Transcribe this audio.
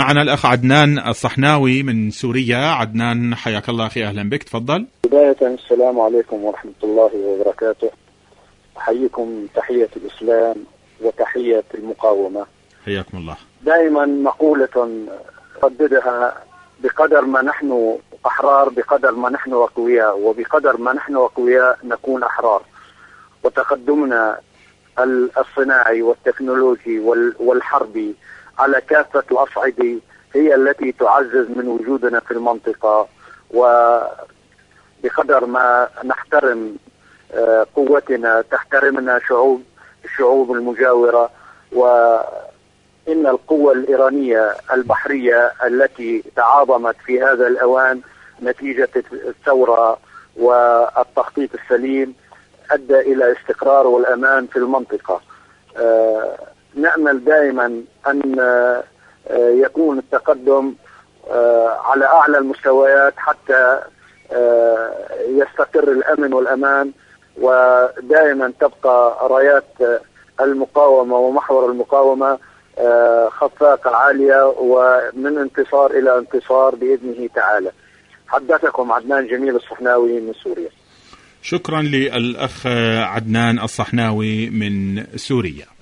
معنا الأخ عدنان الصحناوي من سوريا. عدنان حياك الله أخي، أهلا بك، تفضل. بداية السلام عليكم ورحمة الله وبركاته. أحييكم تحية الإسلام وتحية المقاومة. حياكم الله. دائما مقولة رددها: بقدر ما نحن أحرار بقدر ما نحن أقوياء، وبقدر ما نحن أقوياء نكون أحرار. وتقدمنا الصناعي والتكنولوجي والحربي على كافة الأصعدة هي التي تعزز من وجودنا في المنطقة. وبقدر ما نحترم قوتنا تحترمنا الشعوب المجاورة. وإن القوة الإيرانية البحرية التي تعاظمت في هذا الأوان نتيجة الثورة والتخطيط السليم أدى إلى استقرار والأمان في المنطقة. نأمل دائما أن يكون التقدم على أعلى المستويات حتى يستقر الأمن والأمان، ودائما تبقى رايات المقاومة ومحور المقاومة خفاقة عالية، ومن انتصار إلى انتصار بإذنه تعالى. حدثكم عدنان جميل الصحناوي من سوريا. شكرا للأخ عدنان الصحناوي من سوريا.